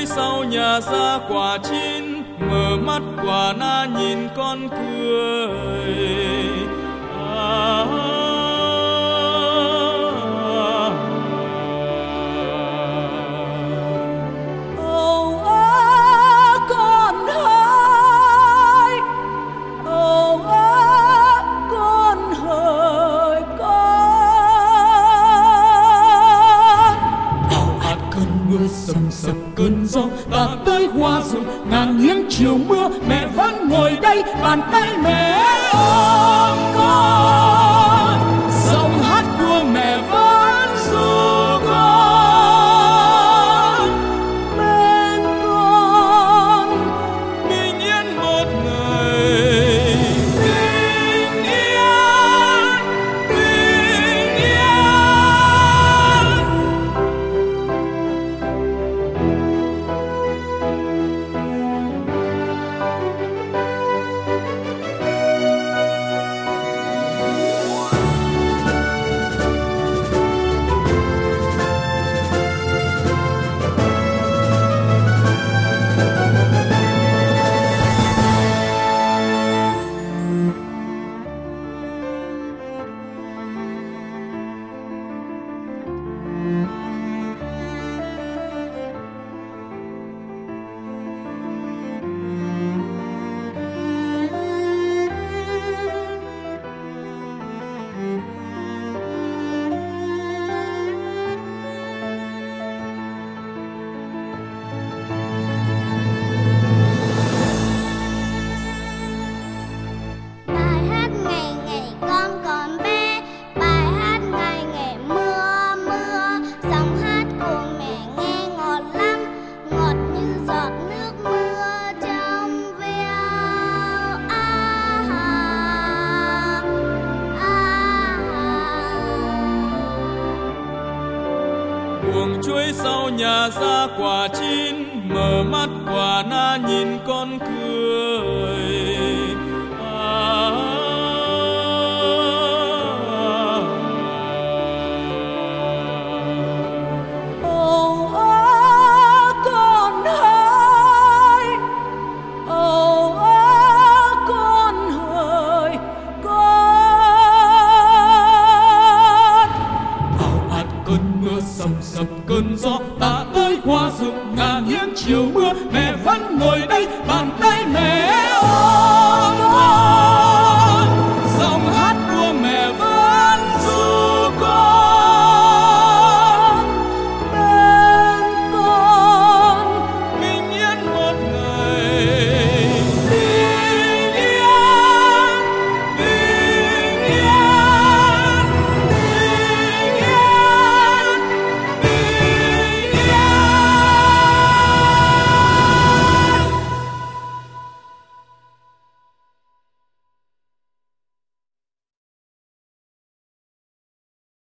sau nhà ra quả chín, mở mắt quả na nhìn con cười. Sầm sập cơn gió ta tới hoa rụng, ngàn nghiêng chiều mưa mẹ vẫn ngồi đây, bàn tay mẹ ôm con, giọng hát của mẹ vẫn ru con, bên con bình yên một ngày, bình yên, bình yên. Buồng chuối sau nhà ra quả chín, mở mắt quả na nhìn con cười.